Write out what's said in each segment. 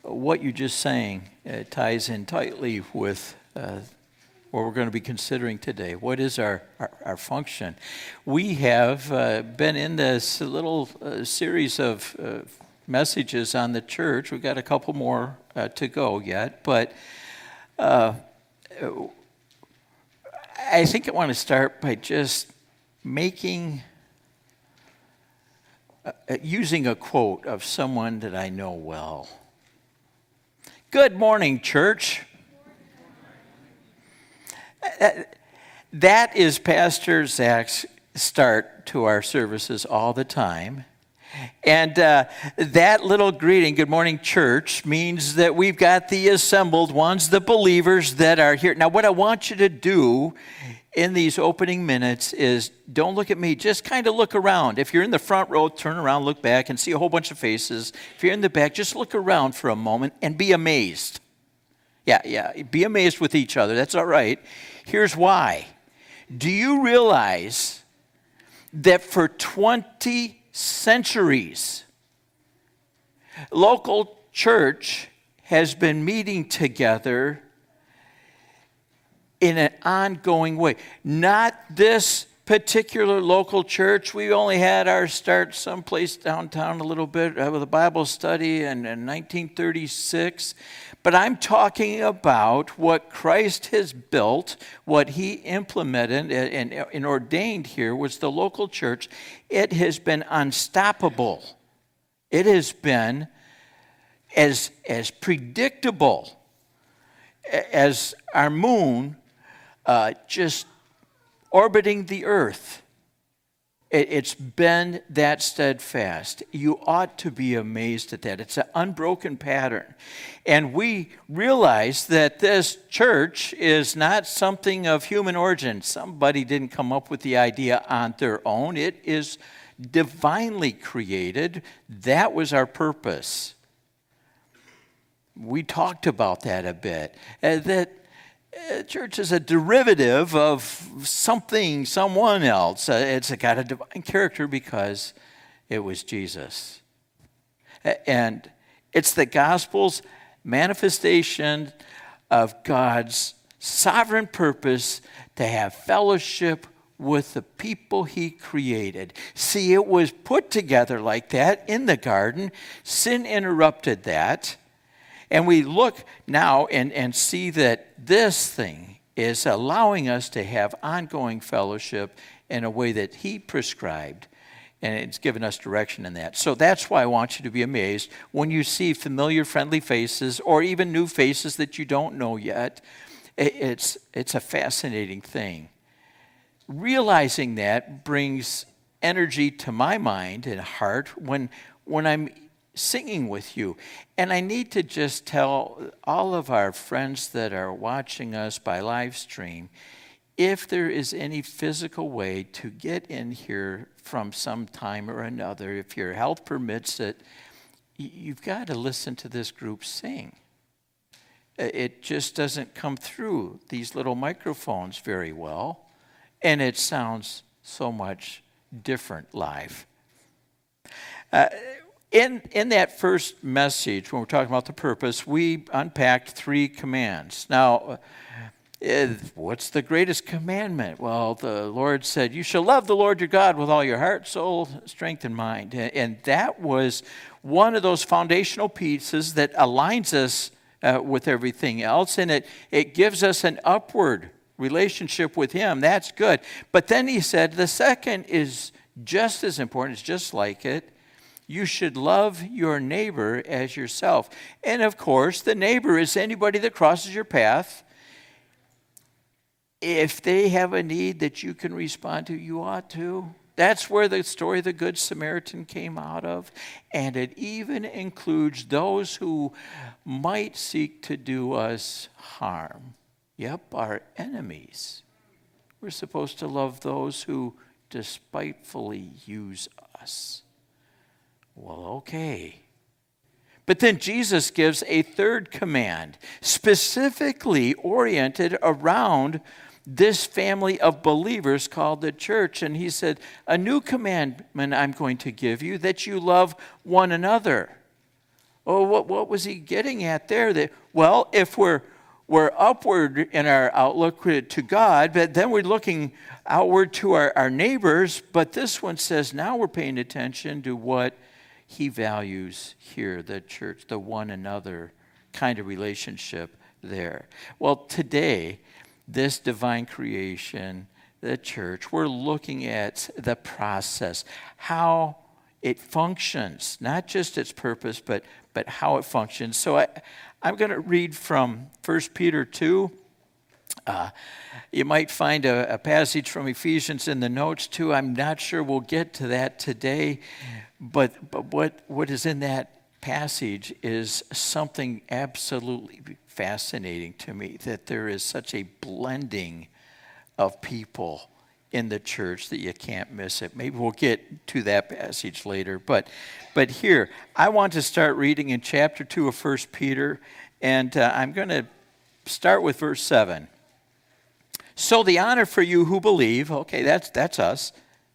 what you just sang ties in tightly with what we're going to be considering today. What is our function? We have been in this little series of messages on the church. We've got a couple more to go yet, but I think I want to start by just using a quote of someone that I know well. Good morning, church. That is Pastor Zach's start to our services all the time. And that little greeting, good morning, church, means that we've got the assembled ones, the believers that are here. Now, what I want you to do in these opening minutes is don't look at me, just kind of look around. If you're in the front row, turn around, look back, and see a whole bunch of faces. If you're in the back, just look around for a moment and be amazed. Yeah, be amazed with each other. That's all right. Here's why. Do you realize that for 20 centuries, local church has been meeting together in an ongoing way? Not this particular local church. We only had our start someplace downtown a little bit with a Bible study in 1936. But I'm talking about what Christ has built, what he implemented and ordained here was the local church. It has been unstoppable. It has been as predictable as our moon just orbiting the earth. It's been that steadfast. You ought to be amazed at that. It's an unbroken pattern. And we realize that this church is not something of human origin. Somebody didn't come up with the idea on their own. It is divinely created. That was our purpose. We talked about that a bit. That church is a derivative of someone else. It's got a divine character because it was Jesus. And it's the gospel's manifestation of God's sovereign purpose to have fellowship with the people he created. See, it was put together like that in the garden. Sin interrupted that. And we look now and see that this thing is allowing us to have ongoing fellowship in a way that he prescribed. And it's given us direction in that. So that's why I want you to be amazed when you see familiar, friendly faces or even new faces that you don't know yet. It's a fascinating thing. Realizing that brings energy to my mind and heart when I'm singing with you. And I need to just tell all of our friends that are watching us by live stream, if there is any physical way to get in here from some time or another, if your health permits it, you've got to listen to this group sing. It just doesn't come through these little microphones very well, and it sounds so much different live. In that first message, when we're talking about the purpose, we unpacked 3 commands. Now, what's the greatest commandment? Well, the Lord said, you shall love the Lord your God with all your heart, soul, strength, and mind. And that was one of those foundational pieces that aligns us with everything else, and it gives us an upward relationship with him. That's good. But then he said the second is just as important. It's just like it. You should love your neighbor as yourself. And of course, the neighbor is anybody that crosses your path. If they have a need that you can respond to, you ought to. That's where the story of the Good Samaritan came out of. And it even includes those who might seek to do us harm. Yep, our enemies. We're supposed to love those who despitefully use us. Well, okay. But then Jesus gives a third command, specifically oriented around this family of believers called the church. And he said, a new commandment I'm going to give you, that you love one another. Oh, what was he getting at there? Well, if we're upward in our outlook to God, but then we're looking outward to our neighbors. But this one says now we're paying attention to what he values here, the church, the one another kind of relationship there. Well, today, this divine creation, the church, we're looking at the process, how it functions, not just its purpose, but how it functions. So I'm going to read from 1 Peter 2. You might find a passage from Ephesians in the notes too. I'm not sure we'll get to that today, but what is in that passage is something absolutely fascinating to me, that there is such a blending of people in the church that you can't miss it. Maybe we'll get to that passage later. But here, I want to start reading in chapter 2 of 1 Peter, and I'm going to start with verse 7. So the honor for you who believe, okay, that's us.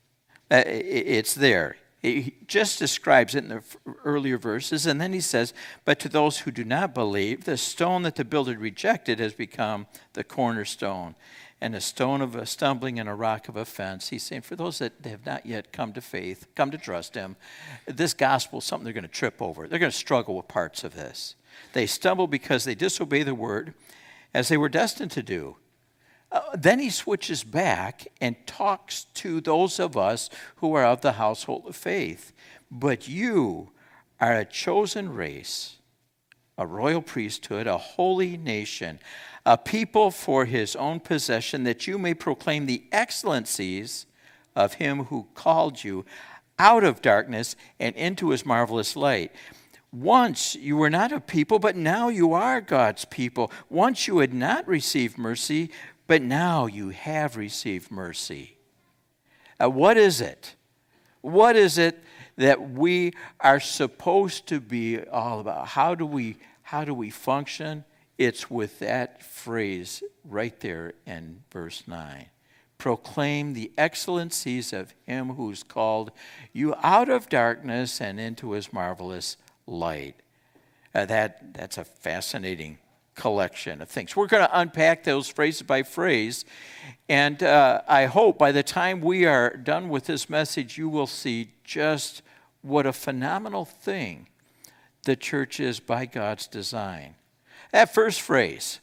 It's there. He just describes it in the earlier verses, and then he says, but to those who do not believe, the stone that the builder rejected has become the cornerstone, and a stone of a stumbling and a rock of offense. He's saying for those that have not yet come to faith, come to trust him, this gospel is something they're going to trip over. They're going to struggle with parts of this. They stumble because they disobey the word as they were destined to do. Then he switches back and talks to those of us who are of the household of faith. But you are a chosen race, a royal priesthood, a holy nation, a people for his own possession, that you may proclaim the excellencies of him who called you out of darkness and into his marvelous light. Once you were not a people, but now you are God's people. Once you had not received mercy, but now you have received mercy. What is it? What is it that we are supposed to be all about? How do we function? It's with that phrase right there in verse 9. Proclaim the excellencies of him who's called you out of darkness and into his marvelous light. That's a fascinating collection of things. We're going to unpack those phrase by phrase, and I hope by the time we are done with this message, you will see just what a phenomenal thing the church is by God's design. That first phrase,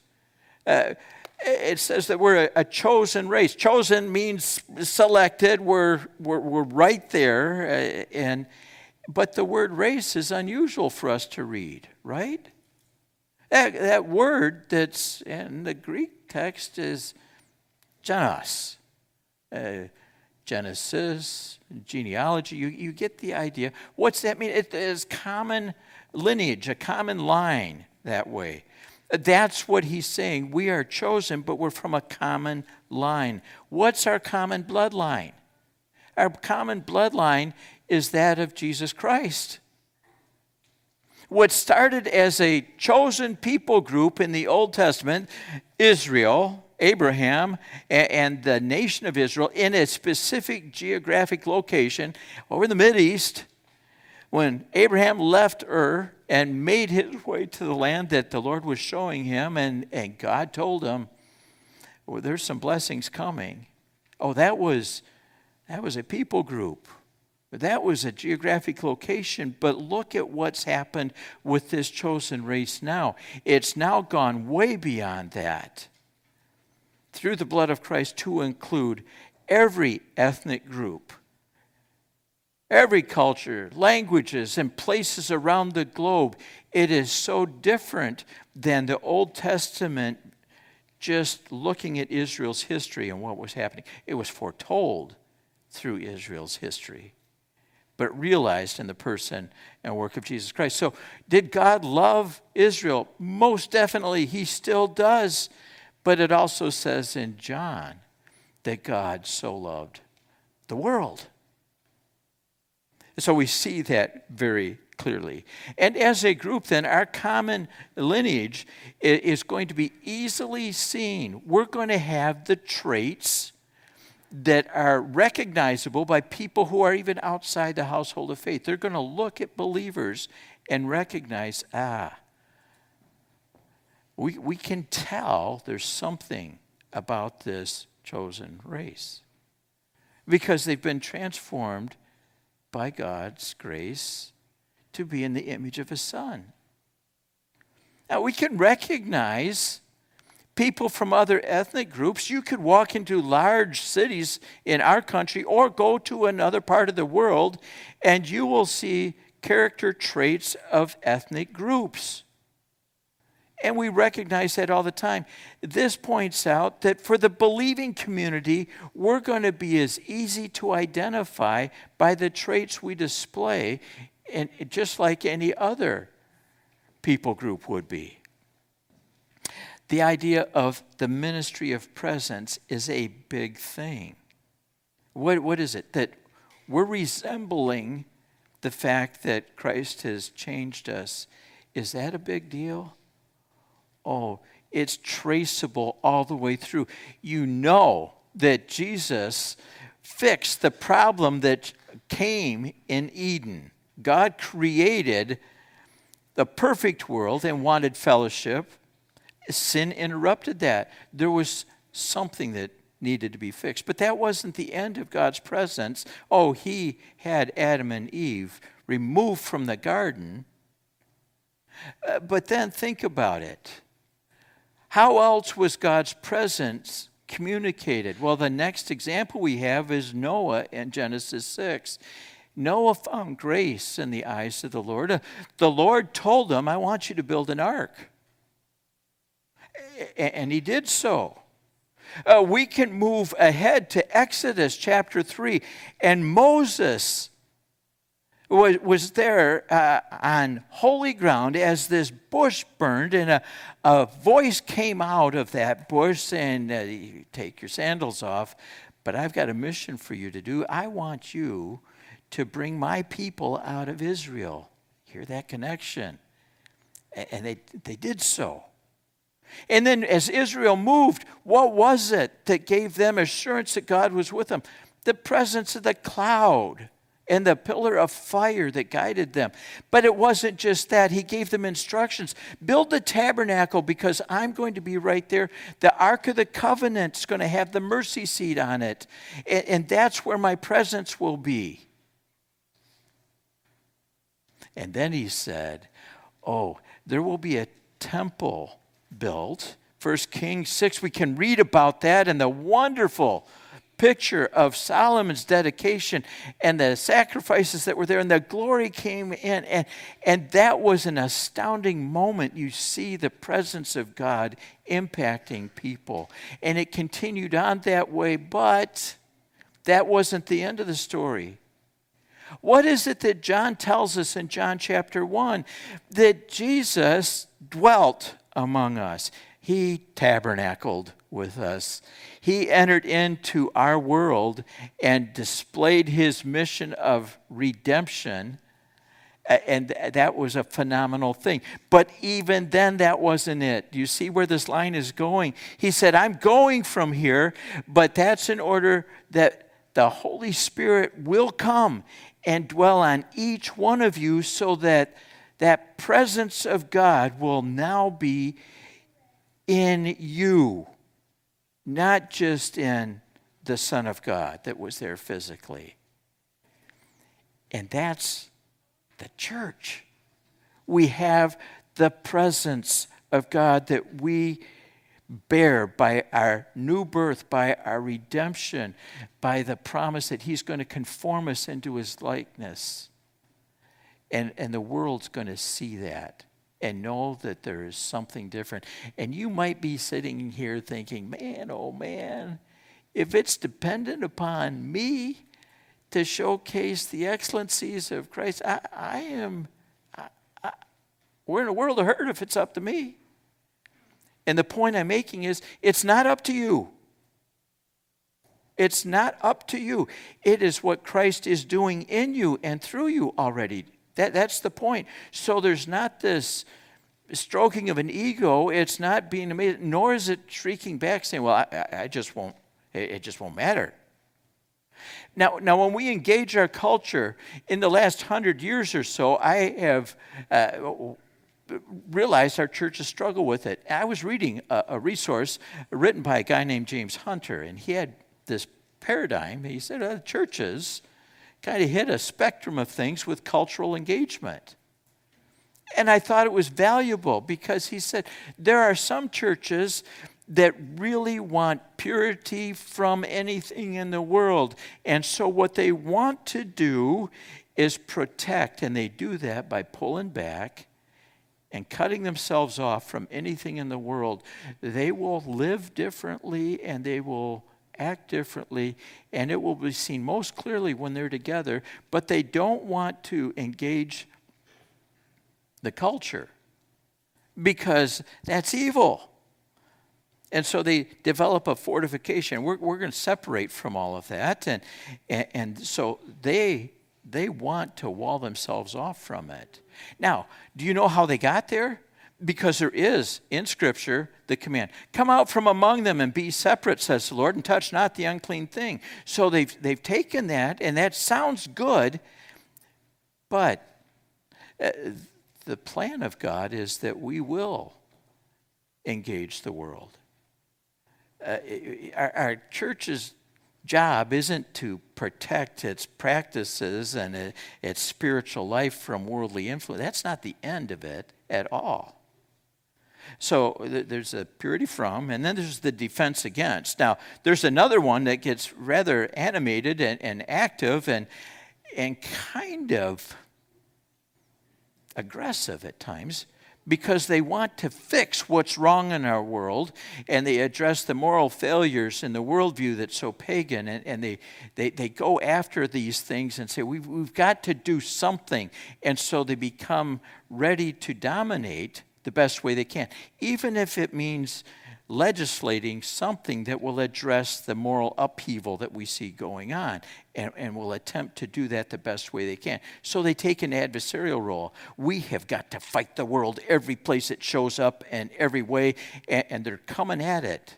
it says that we're a chosen race. Chosen means selected. We're right there, but the word race is unusual for us to read, right? That word that's in the Greek text is genos. Genesis, genealogy, you get the idea. What's that mean? It is common lineage, a common line that way. That's what he's saying. We are chosen, but we're from a common line. What's our common bloodline? Our common bloodline is that of Jesus Christ. What started as a chosen people group in the Old Testament, Israel, Abraham, and the nation of Israel in a specific geographic location over in the Mideast, when Abraham left Ur and made his way to the land that the Lord was showing him, and God told him, well, there's some blessings coming. Oh, that was a people group. That was a geographic location, but look at what's happened with this chosen race now. It's now gone way beyond that. Through the blood of Christ to include every ethnic group, every culture, languages, and places around the globe. It is so different than the Old Testament just looking at Israel's history and what was happening. It was foretold through Israel's history, but realized in the person and work of Jesus Christ. So did God love Israel? Most definitely, he still does. But it also says in John that God so loved the world. So we see that very clearly. And as a group, then, our common lineage is going to be easily seen. We're going to have the traits that are recognizable by people who are even outside the household of faith. They're going to look at believers and recognize, we can tell there's something about this chosen race because they've been transformed by God's grace to be in the image of His Son. Now, we can recognize people from other ethnic groups. You could walk into large cities in our country or go to another part of the world, and you will see character traits of ethnic groups. And we recognize that all the time. This points out that for the believing community, we're going to be as easy to identify by the traits we display, and just like any other people group would be. The idea of the ministry of presence is a big thing. What is it? That we're resembling the fact that Christ has changed us. Is that a big deal? Oh, it's traceable all the way through. You know that Jesus fixed the problem that came in Eden. God created the perfect world and wanted fellowship. Sin interrupted that. There was something that needed to be fixed. But that wasn't the end of God's presence. Oh, He had Adam and Eve removed from the garden. But then think about it. How else was God's presence communicated? Well, the next example we have is Noah in Genesis 6. Noah found grace in the eyes of the Lord. The Lord told him, I want you to build an ark. And he did so. We can move ahead to Exodus chapter 3. And Moses was there on holy ground as this bush burned, and a voice came out of that bush saying, take your sandals off, but I've got a mission for you to do. I want you to bring my people out of Israel. Hear that connection? And they did so. And then as Israel moved, what was it that gave them assurance that God was with them? The presence of the cloud and the pillar of fire that guided them. But it wasn't just that. He gave them instructions. Build the tabernacle because I'm going to be right there. The Ark of the Covenant is going to have the mercy seat on it. And that's where my presence will be. And then he said, there will be a temple built. 1 Kings 6, we can read about that and the wonderful picture of Solomon's dedication and the sacrifices that were there, and the glory came in, and that was an astounding moment. You see the presence of God impacting people, and it continued on that way, but that wasn't the end of the story. What is it that John tells us in John chapter 1? That Jesus dwelt among us. He tabernacled with us. He entered into our world and displayed His mission of redemption, and that was a phenomenal thing. But even then, that wasn't it. Do you see where this line is going? He said, I'm going from here, but that's in order that the Holy Spirit will come and dwell on each one of you so that that presence of God will now be in you, not just in the Son of God that was there physically. And that's the church. We have the presence of God that we bear by our new birth, by our redemption, by the promise that He's going to conform us into His likeness. And the world's going to see that and know that there is something different. And you might be sitting here thinking, man, oh man, if it's dependent upon me to showcase the excellencies of Christ, we're in a world of hurt if it's up to me. And the point I'm making is, it's not up to you. It's not up to you. It is what Christ is doing in you and through you already. That's the point. So there's not this stroking of an ego. It's not being amazed, nor is it shrieking back saying, well, I just won't, it just won't matter. Now, when we engage our culture in the last 100 years or so, I have realized our churches struggle with it. I was reading a resource written by a guy named James Hunter, and he had this paradigm. He said churches kind of hit a spectrum of things with cultural engagement. And I thought it was valuable because he said there are some churches that really want purity from anything in the world. And so what they want to do is protect, and they do that by pulling back and cutting themselves off from anything in the world. They will live differently and they will act differently, and it will be seen most clearly when they're together, but they don't want to engage the culture because that's evil. And so they develop a fortification. We're going to separate from all of that, and so they want to wall themselves off from it. Now, do you know how they got there? Because there is, in Scripture, the command, come out from among them and be separate, says the Lord, and touch not the unclean thing. So they've taken that, and that sounds good, but the plan of God is that we will engage the world. Our church's job isn't to protect its practices and its spiritual life from worldly influence. That's not the end of it at all. So there's a purity from, and then there's the defense against. Now, there's another one that gets rather animated and active and kind of aggressive at times because they want to fix what's wrong in our world, and they address the moral failures in the worldview that's so pagan, and they go after these things and say, we've got to do something. And so they become ready to dominate the best way they can, even if it means legislating something that will address the moral upheaval that we see going on, and will attempt to do that the best way they can. So they take an adversarial role. We have got to fight the world every place it shows up and every way, and they're coming at it.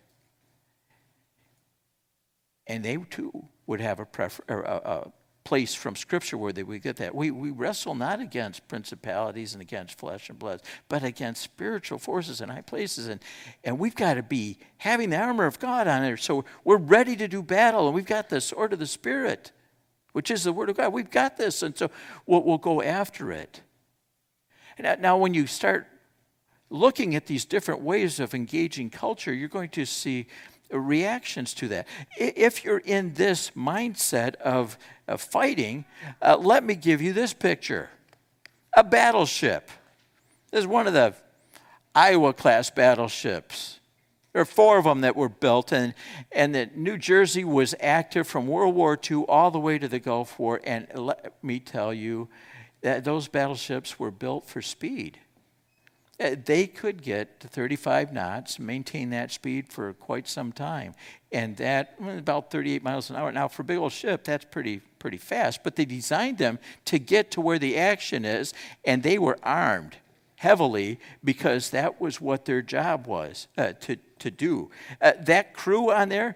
And they too would have a place from Scripture where they would get that. We wrestle not against principalities and against flesh and blood, but against spiritual forces in high places. And we've got to be having the armor of God on there. So we're ready to do battle, and we've got the sword of the Spirit, which is the Word of God. We've got this, and so we'll go after it. And now when you start looking at these different ways of engaging culture, you're going to see reactions to that. If you're in this mindset of fighting, let me give you this picture. A battleship. This is one of the Iowa-class battleships. There are 4 of them that were built, and that New Jersey was active from World War II all the way to the Gulf War, and let me tell you that those battleships were built for speed. They could get to 35 knots, maintain that speed for quite some time. And that, about 38 miles an hour. Now, for a big old ship, that's pretty fast. But they designed them to get to where the action is, and they were armed heavily because that was what their job was to do. That crew on there,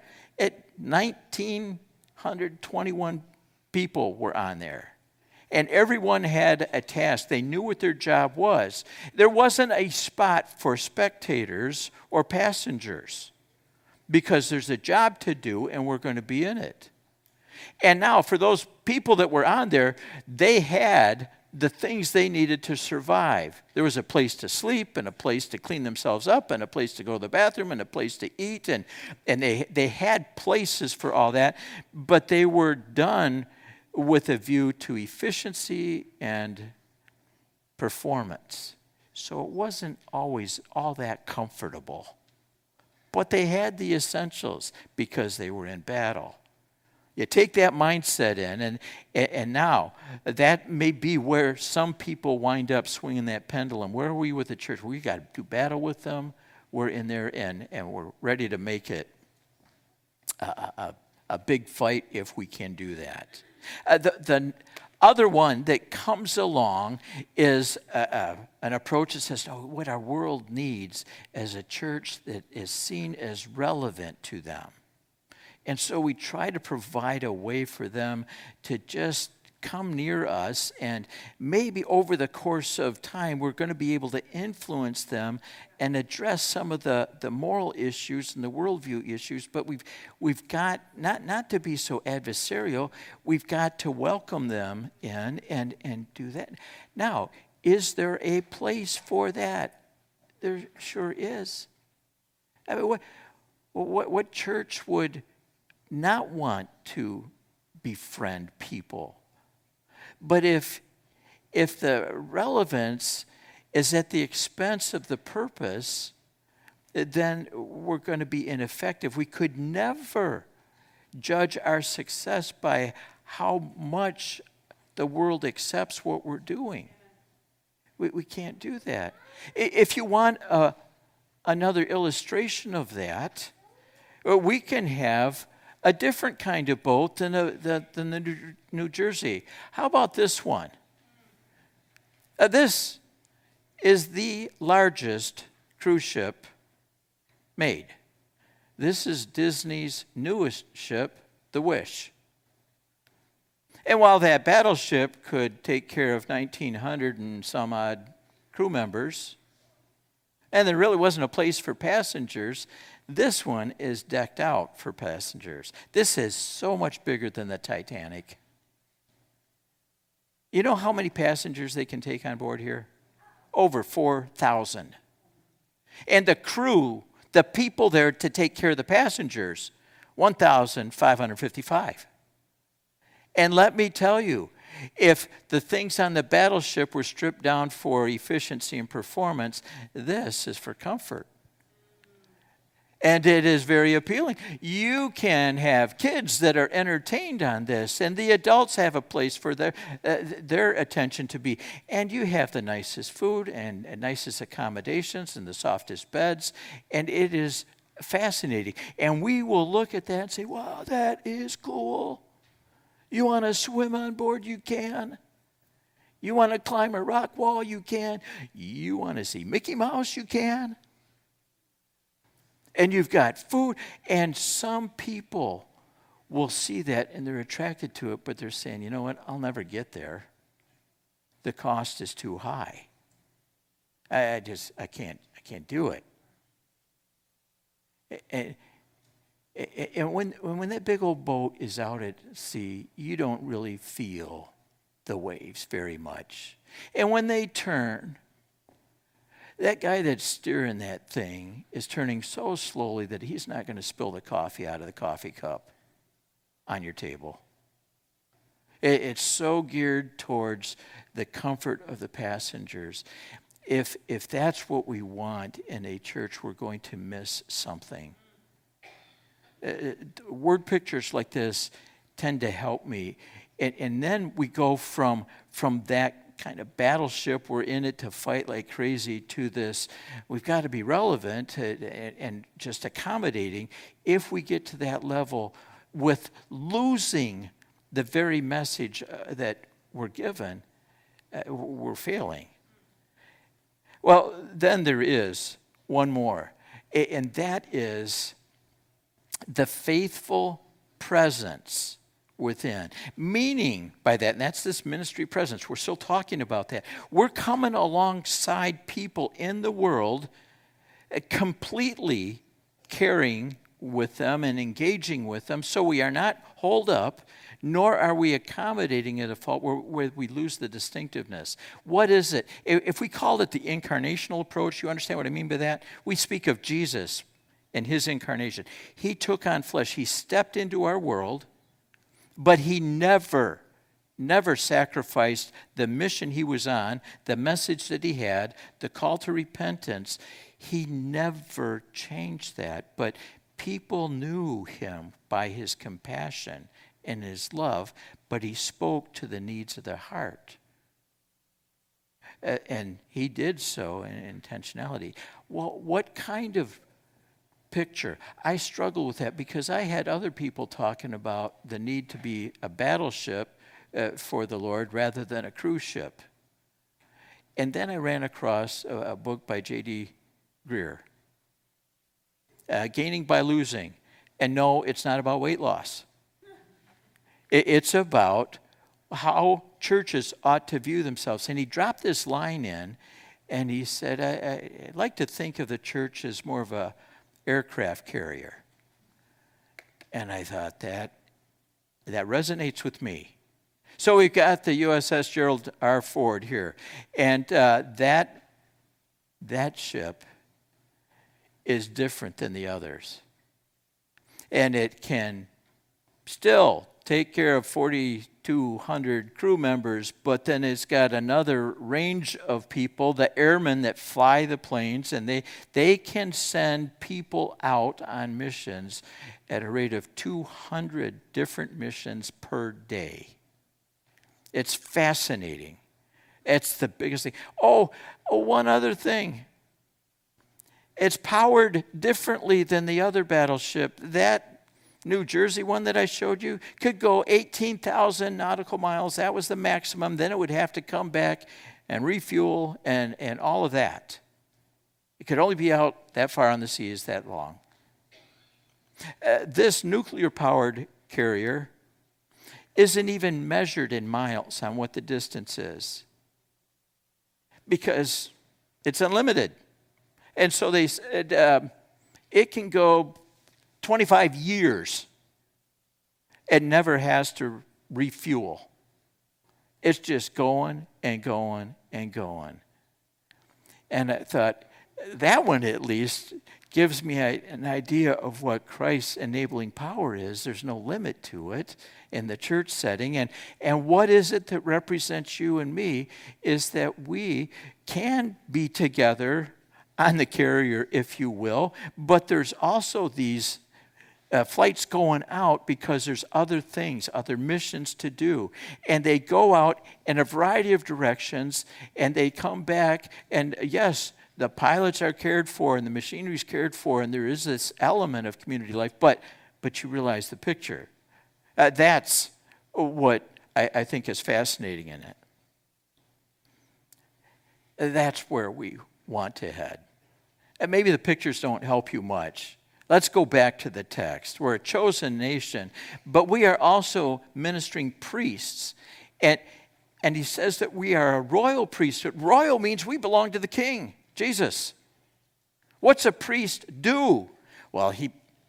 1,921 people were on there. And everyone had a task. They knew what their job was. There wasn't a spot for spectators or passengers because there's a job to do, and we're going to be in it. And now, for those people that were on there, they had the things they needed to survive. There was a place to sleep, and a place to clean themselves up, and a place to go to the bathroom, and a place to eat. And they had places for all that, but they were done with a view to efficiency and performance. So it wasn't always all that comfortable. But they had the essentials because they were in battle. You take that mindset in, and now that may be where some people wind up swinging that pendulum. Where are we with the church? We got to do battle with them. We're in there, and we're ready to make it a big fight if we can do that. The other one that comes along is an approach that says, oh, what our world needs as a church that is seen as relevant to them. And so we try to provide a way for them to just come near us, and maybe over the course of time we're going to be able to influence them and address some of the moral issues and the worldview issues. But we've got not to be so adversarial. We've got to welcome them in and do that. Now, is there a place for that? There sure is. I mean, what church would not want to befriend people? But if the relevance is at the expense of the purpose, then we're going to be ineffective. We could never judge our success by how much the world accepts what we're doing. We can't do that. If you want another illustration of that, we can have a different kind of boat than the New Jersey. How about this one? This is the largest cruise ship made. This is Disney's newest ship, the Wish. And while that battleship could take care of 1,900 and some odd crew members, and there really wasn't a place for passengers, this one is decked out for passengers. This is so much bigger than the Titanic. You know how many passengers they can take on board here? Over 4,000. And the crew, the people there to take care of the passengers, 1,555. And let me tell you, if the things on the battleship were stripped down for efficiency and performance, this is for comfort. And it is very appealing. You can have kids that are entertained on this, and the adults have a place for their attention to be. And you have the nicest food and nicest accommodations and the softest beds, and it is fascinating. And we will look at that and say, wow, that is cool. You want to swim on board? You can. You want to climb a rock wall? You can. You want to see Mickey Mouse? You can. And you've got food, and some people will see that and they're attracted to it, but they're saying, you know what, I'll never get there. The cost is too high. I can't do it. And when that big old boat is out at sea, you don't really feel the waves very much. And when they turn, that guy that's steering that thing is turning so slowly that he's not going to spill the coffee out of the coffee cup on your table. It's so geared towards the comfort of the passengers. If that's what we want in a church, we're going to miss something. Word pictures like this tend to help me. And then we go from that kind of battleship, we're in it to fight like crazy, to this, we've got to be relevant and just accommodating. If we get to that level with losing the very message that we're given, we're failing. Well, then there is one more, and that is the faithful presence within. Meaning by that, and that's this ministry presence, we're still talking about that. We're coming alongside people in the world, completely caring with them and engaging with them, so we are not holed up, nor are we accommodating at a fault where we lose the distinctiveness. What is it? If we called it the incarnational approach, you understand what I mean by that? We speak of Jesus and his incarnation. He took on flesh. He stepped into our world, but he never sacrificed the mission he was on, the message that he had, the call to repentance. He never changed that, but people knew him by his compassion and his love, but he spoke to the needs of their heart. And he did so in intentionality. Well, what kind of picture? I struggle with that because I had other people talking about the need to be a battleship for the Lord rather than a cruise ship. And then I ran across a book by J.D. Greear, Gaining by Losing. And no, it's not about weight loss. It's about how churches ought to view themselves. And he dropped this line in, and he said, I like to think of the church as more of a aircraft carrier. And I thought that resonates with me. So we've got the USS Gerald R. Ford here. And that ship is different than the others. And it can still take care of 4,200 crew members, but then it's got another range of people, the airmen that fly the planes, and they can send people out on missions at a rate of 200 different missions per day. It's fascinating. It's the biggest thing. Oh, one other thing. It's powered differently than the other battleship. That New Jersey one that I showed you could go 18,000 nautical miles. That was the maximum. Then it would have to come back and refuel and all of that. It could only be out that far on the seas that long. This nuclear-powered carrier isn't even measured in miles on what the distance is because it's unlimited. And so they said it can go 25 years and never has to refuel. It's just going and going and going. And I thought, that one at least gives me an idea of what Christ's enabling power is. There's no limit to it in the church setting. And what is it that represents you and me is that we can be together on the carrier, if you will, but there's also these flights going out because there's other things, other missions to do. And they go out in a variety of directions, and they come back, and yes, the pilots are cared for, and the machinery is cared for, and there is this element of community life, but you realize the picture. That's what I think is fascinating in it. That's where we want to head. And maybe the pictures don't help you much. Let's go back to the text. We're a chosen nation, but we are also ministering priests. And he says that we are a royal priesthood. Royal means we belong to the king, Jesus. What's a priest do? Well, he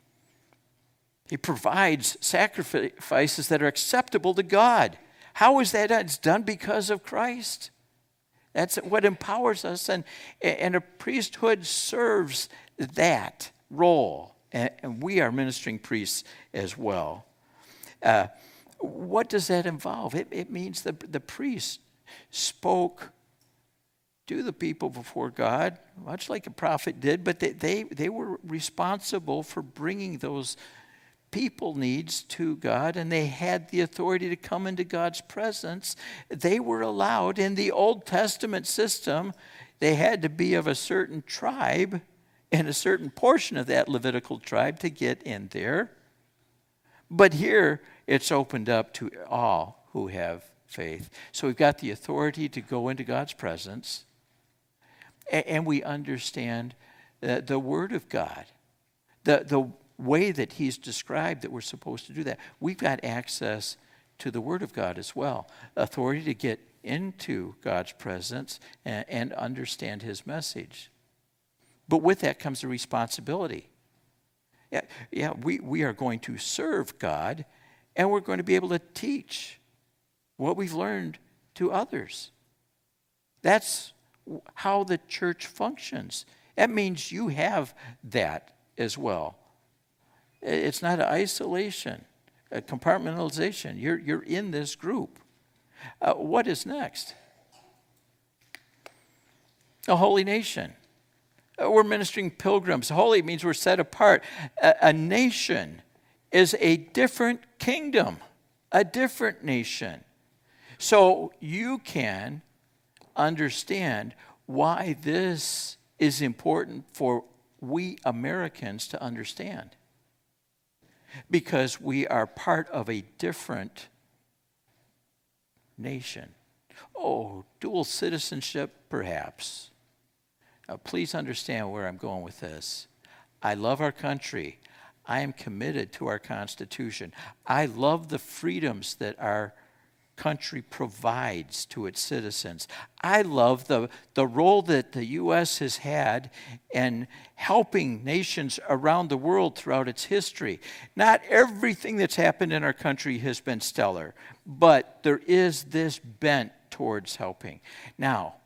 provides sacrifices that are acceptable to God. How is that? It's done because of Christ. That's what empowers us, and a priesthood serves that role, and we are ministering priests as well. What does that involve? It means the priest spoke to the people before God, much like a prophet did, but they were responsible for bringing those people needs to God, and they had the authority to come into God's presence. They were allowed in the Old Testament system. They had to be of a certain tribe and a certain portion of that Levitical tribe to get in there. But here it's opened up to all who have faith. So we've got the authority to go into God's presence, and we understand the Word of God, the way that he's described that we're supposed to do that. We've got access to the Word of God as well. Authority to get into God's presence and understand his message. But with that comes a responsibility. Yeah, we are going to serve God, and we're going to be able to teach what we've learned to others. That's how the church functions. That means you have that as well. It's not an isolation, a compartmentalization. You're in this group. What is next? A holy nation. We're ministering pilgrims. Holy means we're set apart. A nation is a different kingdom, a different nation. So you can understand why this is important for we Americans to understand. Because we are part of a different nation. Oh, dual citizenship, perhaps. Now, please understand where I'm going with this. I love our country. I am committed to our Constitution. I love the freedoms that our country provides to its citizens. I love the role that the U.S. has had in helping nations around the world throughout its history. Not everything that's happened in our country has been stellar, but there is this bent towards helping. Now,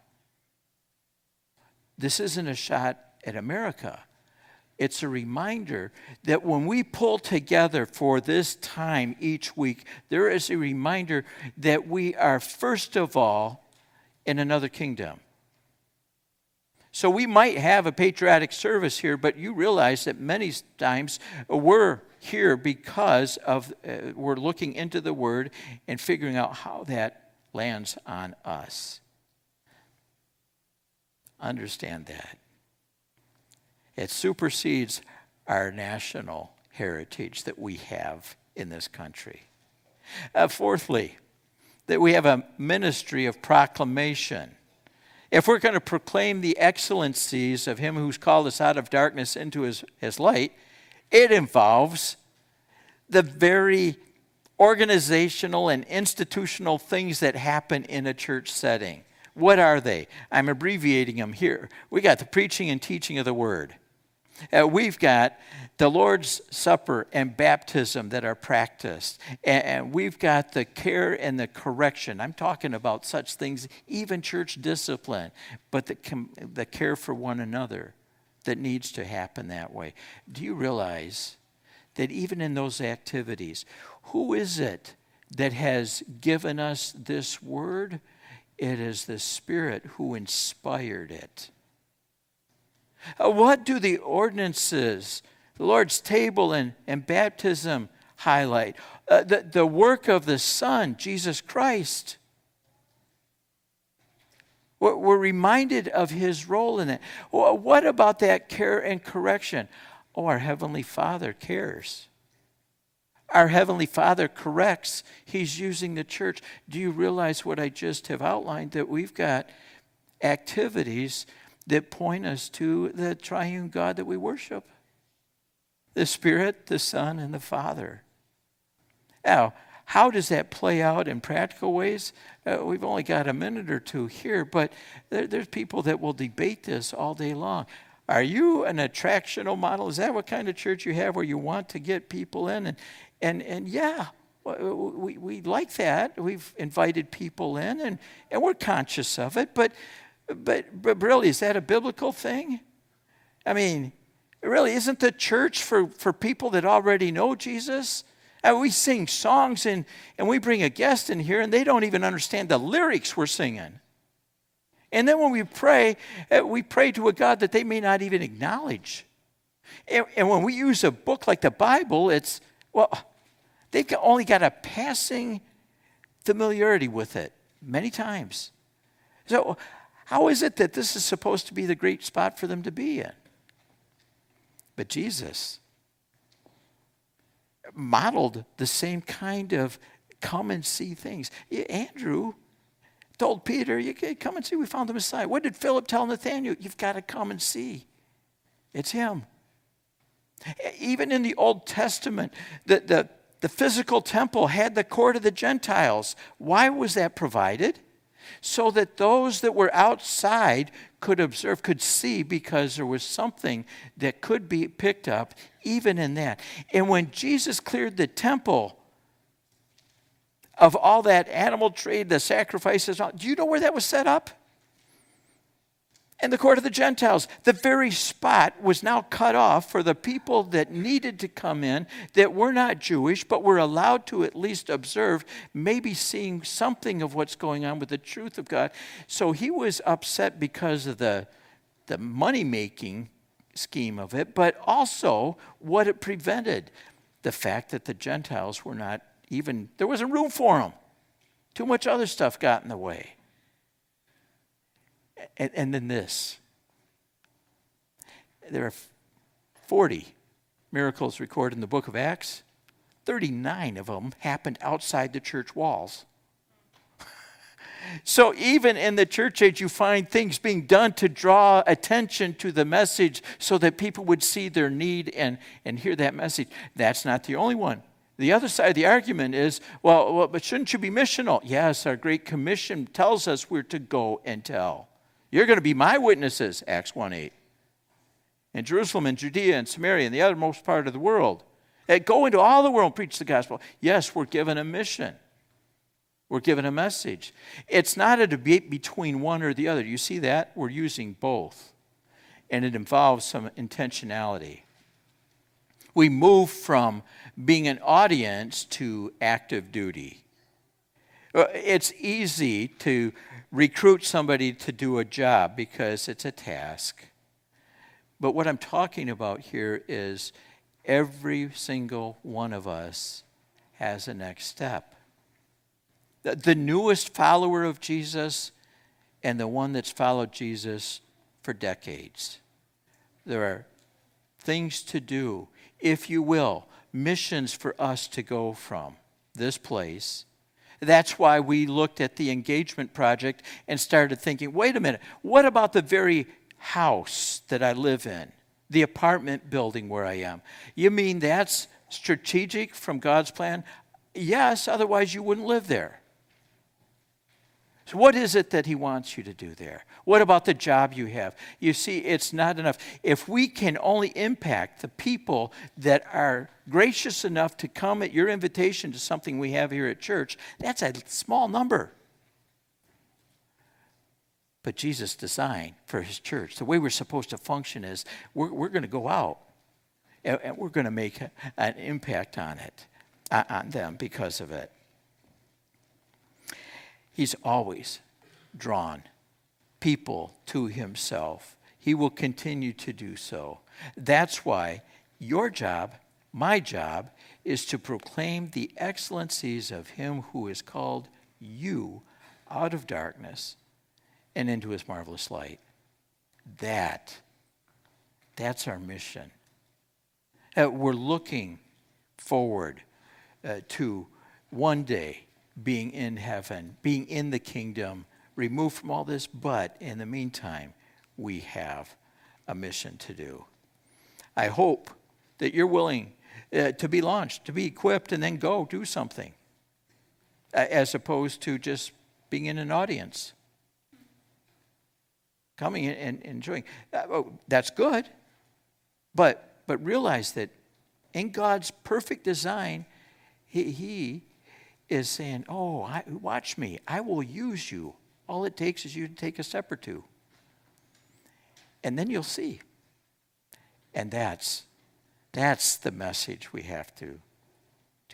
this isn't a shot at America. It's a reminder that when we pull together for this time each week, there is a reminder that we are first of all in another kingdom. So we might have a patriotic service here, but you realize that many times we're here because of we're looking into the Word and figuring out how that lands on us. Understand that. It supersedes our national heritage that we have in this country. Fourthly, that we have a ministry of proclamation. If we're going to proclaim the excellencies of Him who's called us out of darkness into His light, it involves the very organizational and institutional things that happen in a church setting. What are they? I'm abbreviating them here. We got the preaching and teaching of the Word. We've got the Lord's Supper and baptism that are practiced. And we've got the care and the correction. I'm talking about such things, even church discipline, but the care for one another that needs to happen that way. Do you realize that even in those activities, who is it that has given us this word? It is the Spirit who inspired it. What do the ordinances, the Lord's table and baptism highlight? The work of the Son, Jesus Christ. We're reminded of His role in it. What about that care and correction? Oh, our Heavenly Father cares. Our Heavenly Father corrects. He's using the church. Do you realize what I just have outlined? That we've got activities that point us to the triune God that we worship. The Spirit, the Son, and the Father. Now, how does that play out in practical ways? We've only got a minute or two here, but there's people that will debate this all day long. Are you an attractional model? Is that what kind of church you have where you want to get people in? And yeah, we like that. We've invited people in, and we're conscious of it, but really, is that a biblical thing? I mean, really, isn't the church for people that already know Jesus? We sing songs and we bring a guest in here and they don't even understand the lyrics we're singing. And then when we pray to a God that they may not even acknowledge. And when we use a book like the Bible, they've only got a passing familiarity with it many times. So how is it that this is supposed to be the great spot for them to be in? But Jesus modeled the same kind of come and see things. Andrew told Peter, you come and see, we found the Messiah. What did Philip tell Nathanael? You've got to come and see. It's Him. Even in the Old Testament, the physical temple had the court of the Gentiles. Why was that provided? So that those that were outside could observe, could see, because there was something that could be picked up even in that. And when Jesus cleared the temple of all that animal trade, the sacrifices, do you know where that was set up? In the court of the Gentiles. The very spot was now cut off for the people that needed to come in, that were not Jewish, but were allowed to at least observe, maybe seeing something of what's going on with the truth of God. So He was upset because of the money-making scheme of it, but also what it prevented. The fact that the Gentiles were not even, there wasn't room for them. Too much other stuff got in the way. And then this. There are 40 miracles recorded in the book of Acts. 39 of them happened outside the church walls. So even in the church age, you find things being done to draw attention to the message so that people would see their need and hear that message. That's not the only one. The other side of the argument is, well, but shouldn't you be missional? Yes, our Great Commission tells us we're to go and tell. You're going to be my witnesses, Acts 1:8. In Jerusalem and Judea and Samaria and the uttermost part of the world. Go into all the world and preach the gospel. Yes, we're given a mission. We're given a message. It's not a debate between one or the other. You see that? We're using both. And it involves some intentionality. We move from being an audience to active duty. It's easy to recruit somebody to do a job because it's a task. But what I'm talking about here is every single one of us has a next step. The newest follower of Jesus and the one that's followed Jesus for decades. There are things to do, if you will, missions for us to go from this place. That's why we looked at the engagement project and started thinking, wait a minute, what about the very house that I live in, the apartment building where I am? You mean that's strategic from God's plan? Yes, otherwise you wouldn't live there. So what is it that he wants you to do there? What about the job you have? You see, it's not enough. If we can only impact the people that are gracious enough to come at your invitation to something we have here at church, that's a small number. But Jesus' design for his church, the way we're supposed to function is we're going to go out and we're going to make an impact on it, on them because of it. He's always drawn people to himself. He will continue to do so. That's why your job, my job, is to proclaim the excellencies of him who has called you out of darkness and into his marvelous light. That's our mission. We're looking forward to one day being in heaven, being in the kingdom, removed from all this, but in the meantime, we have a mission to do. I hope that you're willing to be launched, to be equipped, and then go do something, as opposed to just being in an audience. Coming and enjoying. That's good, but realize that in God's perfect design, he is saying, watch me. I will use you. All it takes is you to take a step or two. And then you'll see. And that's the message we have to do.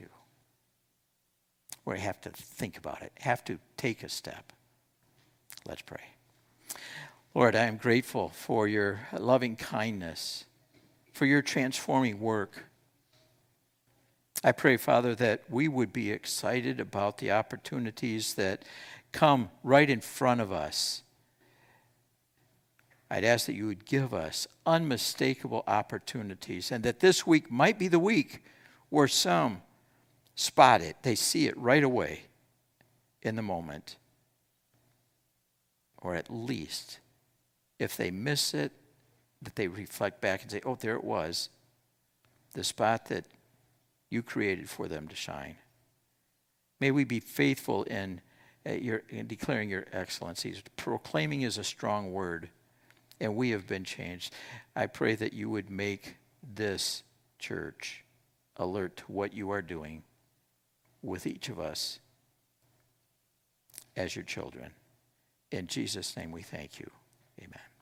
We have to think about it, have to take a step. Let's pray. Lord, I am grateful for your loving kindness, for your transforming work. I pray, Father, that we would be excited about the opportunities that come right in front of us. I'd ask that you would give us unmistakable opportunities, and that this week might be the week where some spot it. They see it right away in the moment. Or at least, if they miss it, that they reflect back and say, oh, there it was, the spot that you created for them to shine. May we be faithful in declaring your excellencies. Proclaiming is a strong word, and we have been changed. I pray that you would make this church alert to what you are doing with each of us as your children. In Jesus' name we thank you. Amen.